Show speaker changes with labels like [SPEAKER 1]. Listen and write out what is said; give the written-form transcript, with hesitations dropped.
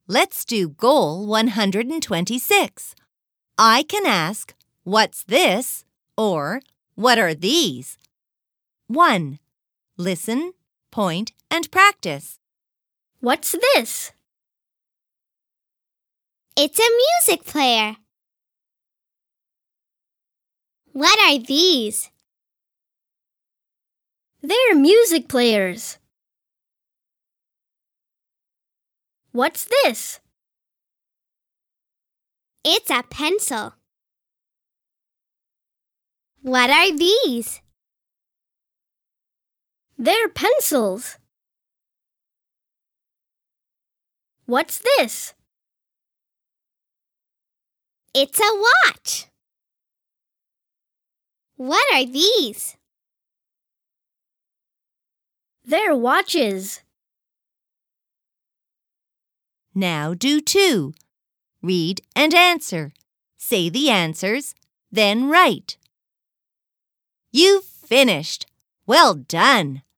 [SPEAKER 1] Let's do Goal 126. I can ask, "What's this?" or "What are these?" 1. Listen, point, and practice.
[SPEAKER 2] What's this?
[SPEAKER 3] It's a music player. What are these?
[SPEAKER 2] They're music players. What's this?
[SPEAKER 3] It's a pencil. What are these?
[SPEAKER 2] They're pencils. What's this?
[SPEAKER 3] It's a watch. What are these?
[SPEAKER 2] They're watches.
[SPEAKER 1] Now do 2. Read and answer. Say the answers, then write. You've finished. Well done!